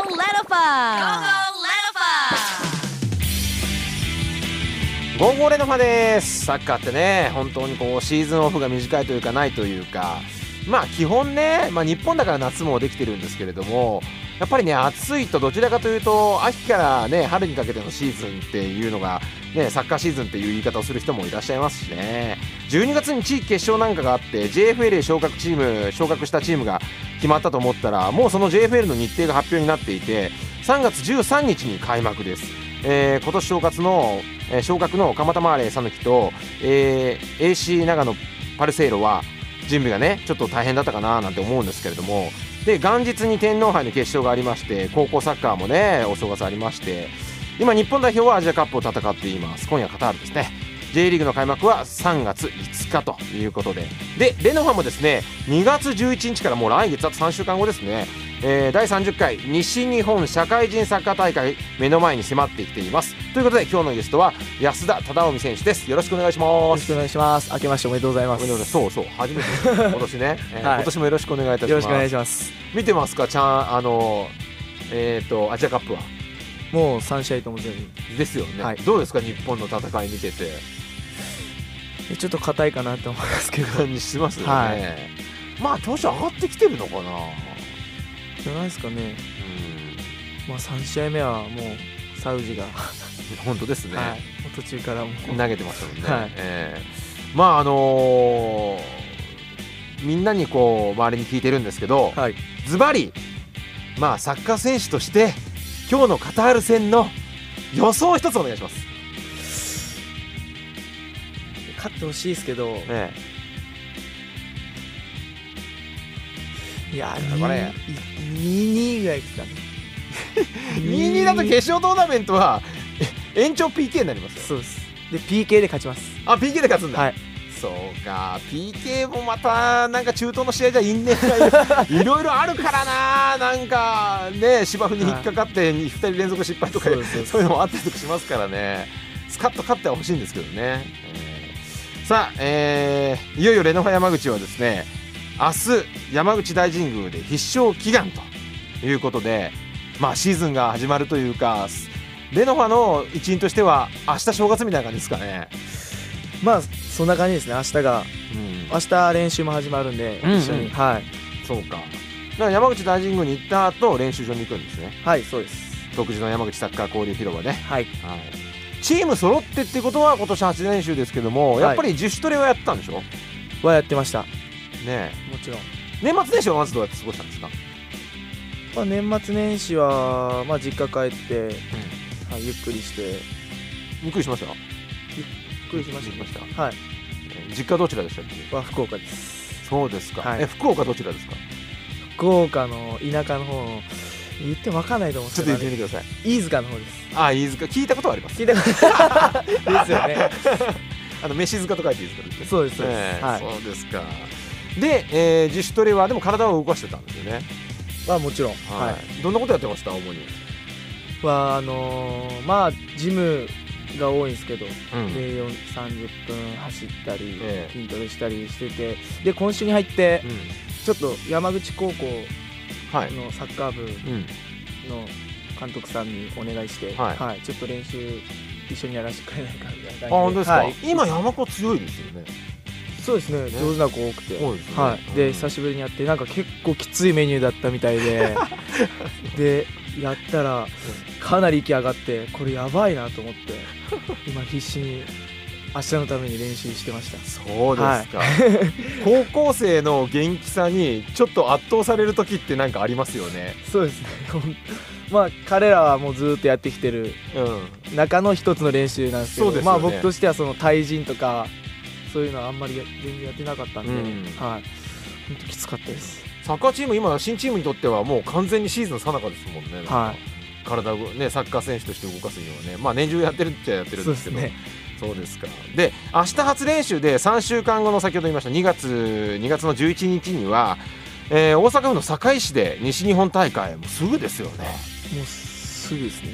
Go Let Off! ゴーゴーレノファです。サッカーってね、本当にこうシーズンオフが短いというかないというか、まあ基本ね、日本だから夏もできてるんですけれども、やっぱりね、暑いとどちらかというと秋からね春にかけてのシーズンっていうのがね、サッカーシーズンっていう言い方をする人もいらっしゃいますしね。12月に地域決勝なんかがあって JFL 昇格したチームが決まったと思ったら、もうその JFL の日程が発表になっていて、3月13日に開幕です。今年昇格の蒲田マーレー讃岐と、AC 長野パルセイロは準備がねちょっと大変だったかななんて思うんですけれども、で元日に天皇杯の決勝がありまして、高校サッカーもねお正月ありまして、今日本代表はアジアカップを戦っています。今夜カタールですね。 J リーグの開幕は3月5日ということで、レノファもですね2月11日からもう来月あと3週間後ですね、第30回西日本社会人サッカー大会目の前に迫ってきています。ということで今日のゲストは安田忠臣選手です。よろしくお願いします。よろしくお願いします。明けましておめでとうございます。 そう初めて今年ね、はい、今年もよろしくお願いいたします。 よろしくお願いします。 見てますかアジアカップはもう3試合とも全部ですよね、はい、どうですか日本の戦い見てて。 ちょっと硬いかなと思いますけど感じしますよね、はい、まあ調子上がってきてるのかなじゃないですかね。3試合目はもうサウジが本当ですね、 はい、途中からも投げてましたもんね、 はい、 みんなにこう周りに聞いてるんですけど、はい、ズバリサッカー選手として今日のカタール戦の予想を一つお願いします。 勝ってほしいですけど、いや2-2ぐらいですかね。 2-2 だと決勝トーナメントは延長 PK になりますよ。 そうです。で PK で勝ちます。 PK で勝つんだ、はい、そうか。 PK もまたなんか中東の試合じゃ因縁がいろいろあるからな。なんかね芝生に引っかかって2人連続失敗とか、そういうのもあったりとかしますからね。スカッと勝ってはほしいんですけどね、さあ、いよいよレノファ山口はですね、明日山口大神宮で必勝祈願ということで、シーズンが始まるというか、レノファの一員としては明日正月みたいな感じですかね。 そんな感じですね。明日練習も始まるんで、一緒に、はい。 そうか。だから山口大神宮に行った後練習場に行くんですね。 はい、そうです。 独自の山口サッカー交流広場ね。 はい。 チーム揃ってってことは今年8練習ですけども、やっぱり自主トレはやったんでしょ。 はやってましたね。 もちろん。 年末年始はまずどうやって過ごしたんですか。 年末年始は実家帰って、ゆっくりして。 ゆっくりしました。 ゆっくりしました。はい。 実家どちらでしたっけ。 は福岡です。 そうですか、はい、福岡どちらですか。 福岡の田舎の方の、言っても分かんないと思うんですけど、 ちょっと言ってみてください。 飯塚の方です。 飯塚聞いたことはあります。 聞いたことですよね。 飯塚と書いていいですか、ね、 そうです、そうですか。で、自主トレはでも体を動かしてたんですよね。 もちろん、 はい。どんなことやってました主には。ジムが多いんですけど、で30分走ったり、筋トレしたりしてて、で今週に入って、ちょっと山口高校のサッカー部の監督さんにお願いして、ちょっと練習一緒にやらせてくれないかみたいな感じで。本当ですか。 今山子強いですよね。 そうですね、上手な子多くて、で久しぶりにやって、なんか結構きついメニューだったみたいででやったらかなり息上がって、これやばいなと思って今必死に明日のために練習してました。 そうですか、高校生の元気さにちょっと圧倒される時ってなんかありますよね。 そうですね彼らはもうずっとやってきてる中の一つの練習なんですけど、僕としてはその対人とかそういうのはあんまり全然やってなかったんで、本当きつかったです。 サッカーチーム、今新チームにとってはもう完全にシーズン最中ですもんね。体をね、サッカー選手として動かすにはね、年中やってるっちゃやってるんですけど。そうですか。で、明日初練習で3週間後の先ほど言いました2月の11日には、大阪府の堺市で西日本大会、もうすぐですよね。 もうすぐですね。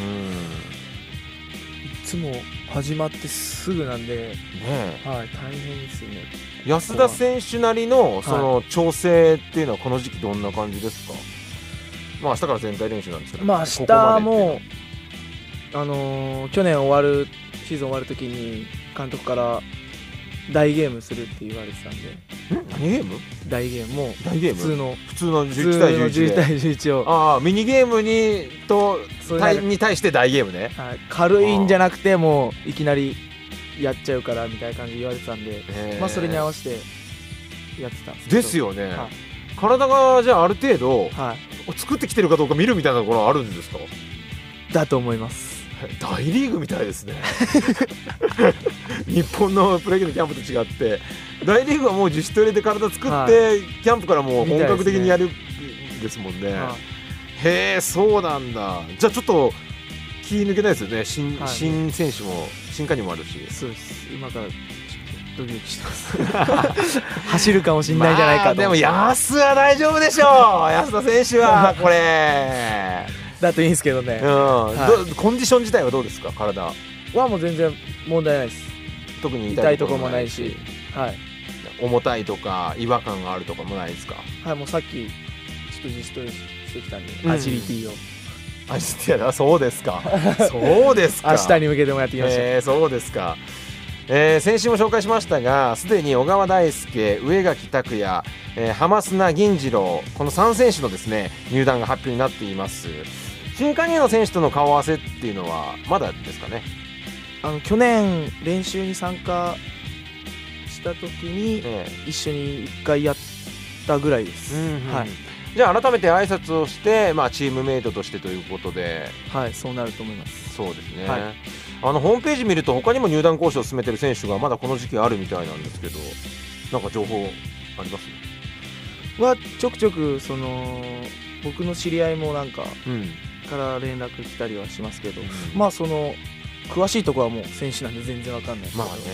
いつも始まってすぐなんで、大変ですよね。 安田選手なりのその調整っていうのはこの時期どんな感じですか。 まあ明日から全体練習なんですけど、 まあ明日も去年シーズン終わるときに監督から大ゲームするって言われてたんで。 何ゲーム？ 大ゲーム、もう大ゲーム、 普通の 11対11 11対11を、 ああミニゲームに対して大ゲームね、 はい、軽いんじゃなくてもういきなりやっちゃうからみたいな感じで言われてたんで、まあそれに合わせてやってたんですよね、 はい、 体がじゃあある程度、 はい、 作ってきてるかどうか見るみたいなところはあるんですか？ だと思います。 大リーグみたいですね日本のプロ野球のキャンプと違って大リーグはもう自主トレで体作って、はい、キャンプからもう本格的にやるんですもんね、はい、へえそうなんだ。じゃあちょっと気抜けないですよね。新選手も新加入もあるし。 そうです。今からドキドキしてます走るかもしれないんじゃないかと、 でも安は大丈夫でしょう安田選手はこれだといいんですけどね、 はい、コンディション自体はどうですか？体はもう全然問題ないです。 特に痛いところもないし、はい、 重たいとか違和感があるとかもないですか？ はい、もうさっきちょっと自主トレしてきたんで、アジリティをそうですかそうですか明日に向けてもやってきました、 そうですか。先週も紹介しましたが、すでに小川大輔、上垣拓也、浜砂銀次郎、この3選手のですね入団が発表になっています。新加入の選手との顔合わせっていうのはまだですかね？ 去年練習に参加した時に一緒に1回やったぐらいです、はい、 じゃあ改めて挨拶をして、チームメイトとしてということで、 はい、そうなると思います。 そうですね、 はい、 ホームページ見ると他にも入団交渉を進めてる選手がまだこの時期あるみたいなんですけど、なんか情報あります？ はちょくちょく僕の知り合いもなんかから連絡来たりはしますけど、詳しいところはもう選手なんで全然わかんないですけど、はい、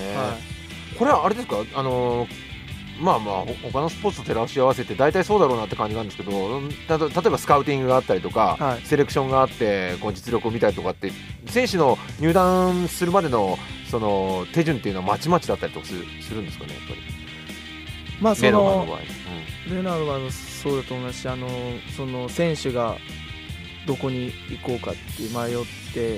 これはあれですか？他のスポーツと照らし合わせて大体そうだろうなって感じなんですけど、例えばスカウティングがあったりとか、はい、セレクションがあって実力を見たりとかって選手の入団するまでのその手順っていうのはまちまちだったりとかするんですかね？やっぱりレノファの場合、レノファの場合もそうだと思いますし、その選手がどこに行こうかって迷って、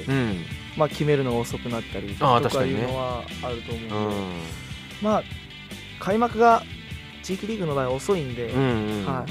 決めるのが遅くなったりとかいうのはあると思うので、開幕が地域リーグの場合は遅いんで、その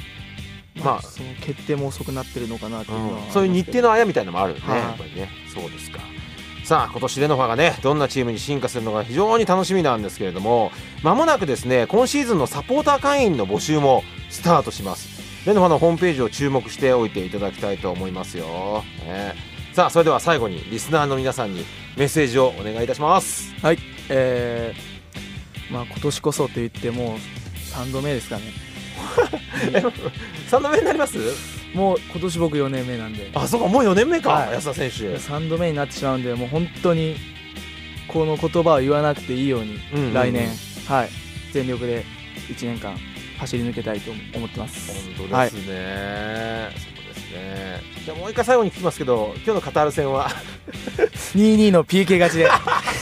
決定も遅くなってるのかなっていうのは、 そういう日程のあやみたいなのもあるよね、やっぱりね。そうですか。さあ今年レノファがねどんなチームに進化するのか非常に楽しみなんですけれども、まもなくですね今シーズンのサポーター会員の募集もスタートします。レノファのホームページを注目しておいていただきたいと思いますよ、さあそれでは最後にリスナーの皆さんにメッセージをお願いいたします。 はい、今年こそと言ってもう3度目ですかね 3度目になります？ もう今年僕4年目なんで。 そうか、もう4年目か、安田選手。 3度目になってしまうんで、もう本当にこの言葉を言わなくていいように、来年、全力で1年間走り抜けたいと思ってます。 本当ですね、そうですね。じゃあもう一回最後に聞きますけど、今日のカタール戦は 2-2 の PK 勝ちで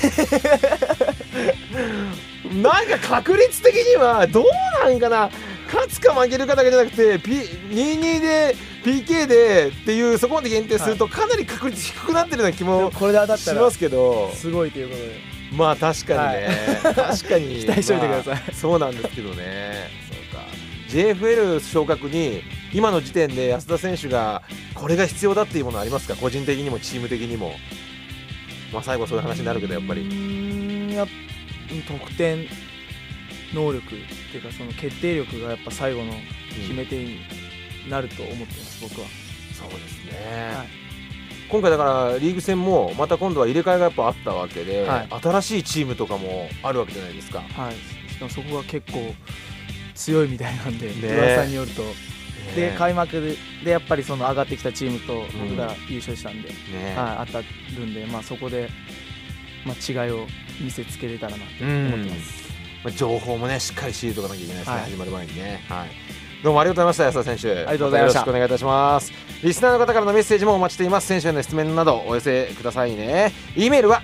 なんか確率的にはどうなんかな、勝つか負けるかだけじゃなくて、2-2 で PK でっていうそこまで限定するとかなり確率低くなってるような気もしますけど、 すごいということで、 まあ確かにね、確かに期待しておいてください、 そうなんですけどね。そうか、 JFL 昇格に今の時点で安田選手がこれが必要だっていうものありますか？個人的にもチーム的にも。最後そういう話になるけど、やっぱり得点能力っていうか、その決定力がやっぱ最後の決め手になると思ってます、僕は。 そうですね、今回だからリーグ戦もまた今度は入れ替えがやっぱあったわけで、新しいチームとかもあるわけじゃないですか。 しかもそこが結構強いみたいなんで、噂によると、で開幕でやっぱりその上がってきたチームと僕が優勝したんで、当たるんで、そこで違いを見せつけれたらなと思ってます。 情報もねしっかり仕入れておかなきゃいけないですね、始まる前にね。どうもありがとうございました、安田選手。 ありがとうございました。 よろしくお願いいたします。リスナーの方からのメッセージもお待ちしています。選手への質問などお寄せくださいね。E メールは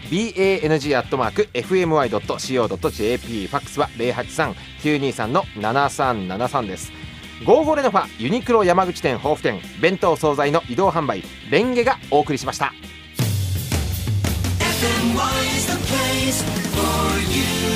bang@fmy.co.jp、 ファックスは 083-923-7373 です。 ゴーゴレノファユニクロ山口店豊富店弁当惣菜の移動販売レンゲがお送りしました。 FMY is the place for you.